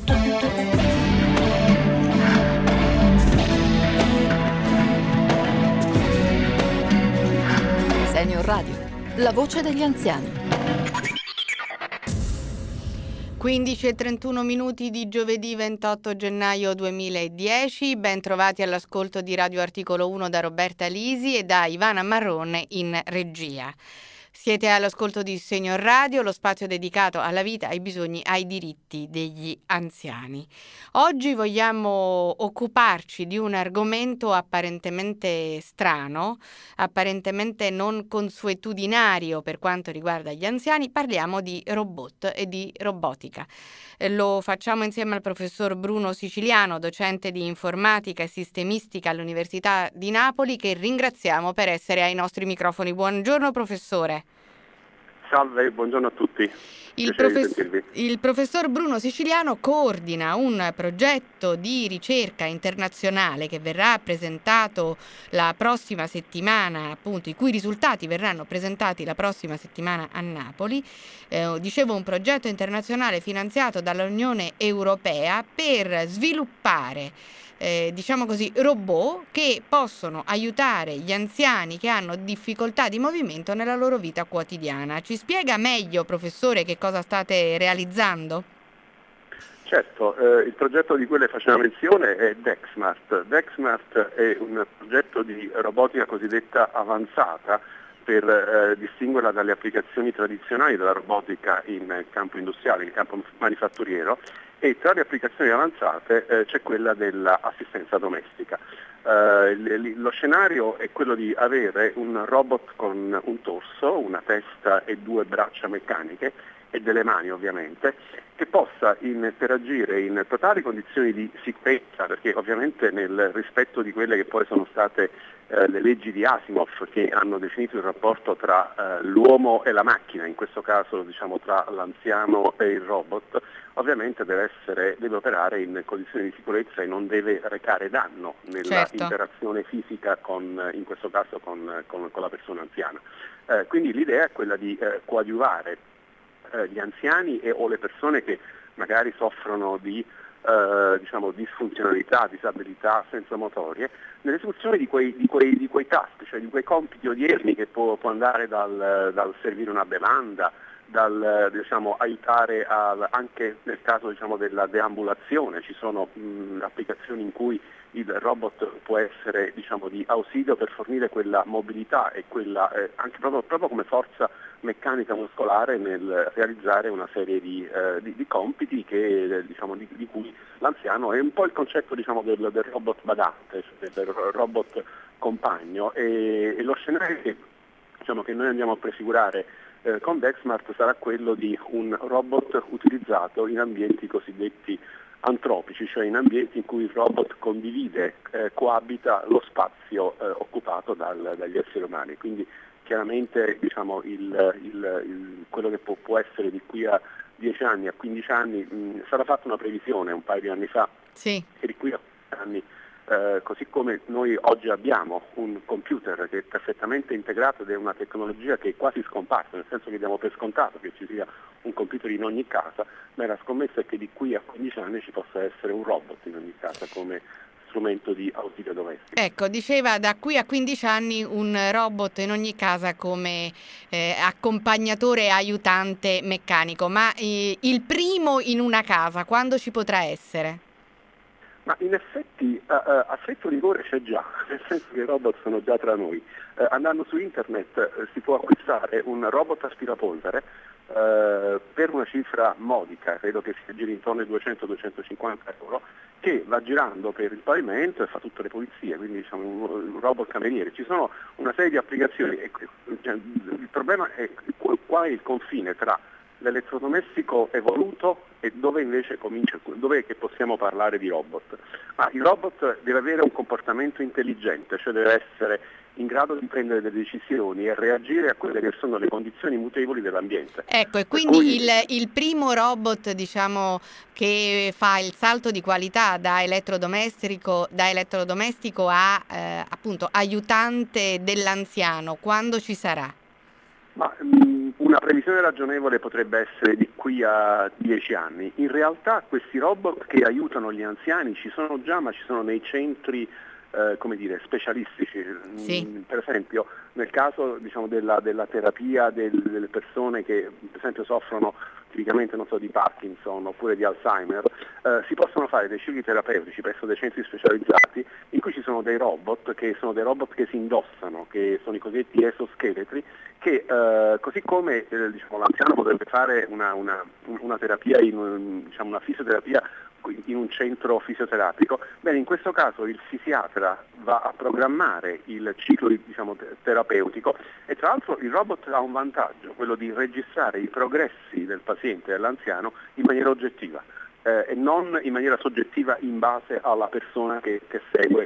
Senior Radio, la voce degli anziani. 15:31 di giovedì 28 gennaio 2010, ben trovati all'ascolto di Radio Articolo 1 da Roberta Lisi e da Ivana Marrone in regia. Siete all'ascolto di Senior Radio, lo spazio dedicato alla vita, ai bisogni, ai diritti degli anziani. Oggi vogliamo occuparci di un argomento apparentemente strano, apparentemente non consuetudinario per quanto riguarda gli anziani. Parliamo di robot e di robotica. Lo facciamo insieme al professor Bruno Siciliano, docente di informatica e sistemistica all'Università di Napoli, che ringraziamo per essere ai nostri microfoni. Buongiorno professore. Salve, buongiorno a tutti. Il professor Bruno Siciliano coordina un progetto di ricerca internazionale che verrà presentato la prossima settimana, appunto, i cui risultati verranno presentati la prossima settimana a Napoli. Dicevo, un progetto internazionale finanziato dall'Unione Europea per sviluppare diciamo così, robot che possono aiutare gli anziani che hanno difficoltà di movimento nella loro vita quotidiana. Ci spiega meglio, professore, che cosa state realizzando? Certo, il progetto di cui le faceva menzione è DexMart. DexMart è un progetto di robotica cosiddetta avanzata per distinguerla dalle applicazioni tradizionali della robotica in campo industriale, in campo manifatturiero, e tra le applicazioni avanzate c'è quella dell'assistenza domestica. Lo scenario è quello di avere un robot con un torso, una testa e due braccia meccaniche e delle mani ovviamente, che possa interagire in totali condizioni di sicurezza, perché ovviamente nel rispetto di quelle che poi sono state le leggi di Asimov, che hanno definito il rapporto tra l'uomo e la macchina, in questo caso diciamo tra l'anziano e il robot, ovviamente deve operare in condizioni di sicurezza e non deve recare danno nella interazione fisica in questo caso con la persona anziana. Quindi l'idea è quella di coadiuvare gli anziani o le persone che magari soffrono di disfunzionalità, disabilità sensomotorie, nell'esecuzione di quei task, cioè di quei compiti odierni che può andare dal servire una bevanda, dal aiutare anche nel caso della deambulazione. Ci sono applicazioni in cui il robot può essere di ausilio per fornire quella mobilità e quella anche proprio come forza meccanica muscolare nel realizzare una serie di compiti che di cui l'anziano è un po' il concetto del robot badante, cioè del robot compagno, e lo scenario che noi andiamo a prefigurare con DexMart sarà quello di un robot utilizzato in ambienti cosiddetti antropici, cioè in ambienti in cui il robot condivide, coabita lo spazio occupato dagli esseri umani. Quindi chiaramente quello che può essere di qui a 10 anni, a 15 anni, sarà fatta una previsione un paio di anni fa, sì, che di qui a 15 anni, così come noi oggi abbiamo un computer che è perfettamente integrato ed è una tecnologia che è quasi scomparsa, nel senso che diamo per scontato che ci sia un computer in ogni casa, ma la scommessa è che di qui a 15 anni ci possa essere un robot in ogni casa come strumento di ausilio domestico. Ecco, diceva da qui a 15 anni un robot in ogni casa come accompagnatore e aiutante meccanico, ma il primo in una casa, quando ci potrà essere? Ma in effetti a stretto rigore c'è già, nel senso che i robot sono già tra noi. Andando su internet si può acquistare un robot aspirapolvere per una cifra modica, credo che si giri intorno ai 200-250 euro, che va girando per il pavimento e fa tutte le pulizie, quindi un robot cameriere. Ci sono una serie di applicazioni. Il problema è qual è il confine tra l'elettrodomestico evoluto e dove invece dove che possiamo parlare di robot. Ma il robot deve avere un comportamento intelligente, cioè deve essere in grado di prendere delle decisioni e reagire a quelle che sono le condizioni mutevoli dell'ambiente. Ecco, e quindi il primo robot, che fa il salto di qualità da elettrodomestico a appunto aiutante dell'anziano, quando ci sarà? Ma un Una previsione ragionevole potrebbe essere di qui a 10 anni. In realtà questi robot che aiutano gli anziani ci sono già, ma ci sono nei centri specialistici. Sì. Per esempio nel caso della terapia delle persone che per esempio soffrono tipicamente di Parkinson oppure di Alzheimer, si possono fare dei cicli terapeutici presso dei centri specializzati in cui ci sono dei robot che si indossano, che sono i cosiddetti esoscheletri, che così come l'anziano potrebbe fare una terapia, una fisioterapia in un centro fisioterapico, bene, in questo caso il fisiatra va a programmare il ciclo terapeutico e tra l'altro il robot ha un vantaggio, quello di registrare i progressi del paziente, dell'anziano, in maniera oggettiva e non in maniera soggettiva in base alla persona che segue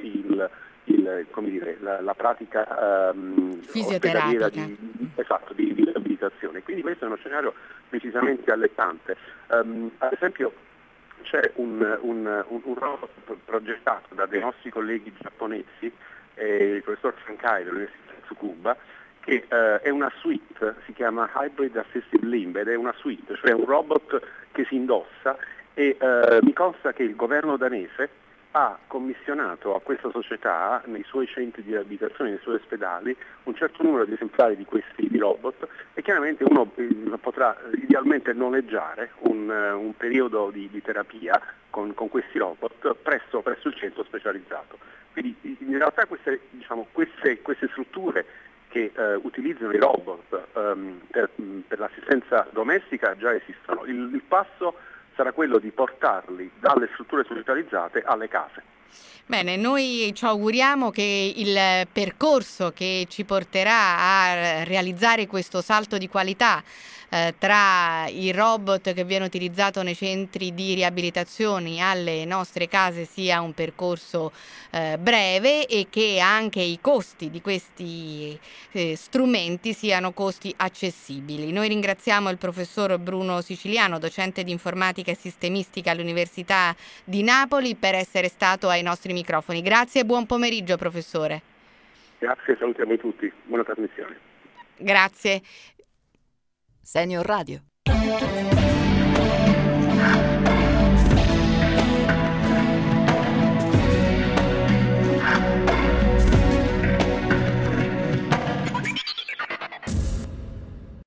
la pratica fisioterapica di riabilitazione. Quindi questo è uno scenario decisamente allettante. Ad esempio c'è un robot progettato da dei nostri colleghi giapponesi, il professor Sankai dell'Università di Tsukuba, che è una suite, si chiama Hybrid Assisted Limb, ed è una suite, cioè un robot che si indossa, e mi consta che il governo danese ha commissionato a questa società, nei suoi centri di riabilitazione, nei suoi ospedali, un certo numero di esemplari di questi robot, e chiaramente uno potrà idealmente noleggiare un periodo di terapia con questi robot presso il centro specializzato. Quindi in realtà queste strutture che utilizzano i robot per l'assistenza domestica già esistono. Il passo sarà quello di portarli dalle strutture specializzate alle case. Bene, noi ci auguriamo che il percorso che ci porterà a realizzare questo salto di qualità tra il robot che viene utilizzato nei centri di riabilitazione alle nostre case sia un percorso breve, e che anche i costi di questi strumenti siano costi accessibili. Noi ringraziamo il professor Bruno Siciliano, docente di informatica e sistemistica all'Università di Napoli, per essere stato ai nostri microfoni. Grazie e buon pomeriggio, professore. Grazie, salutiamo tutti. Buona trasmissione. Grazie. Senior Radio.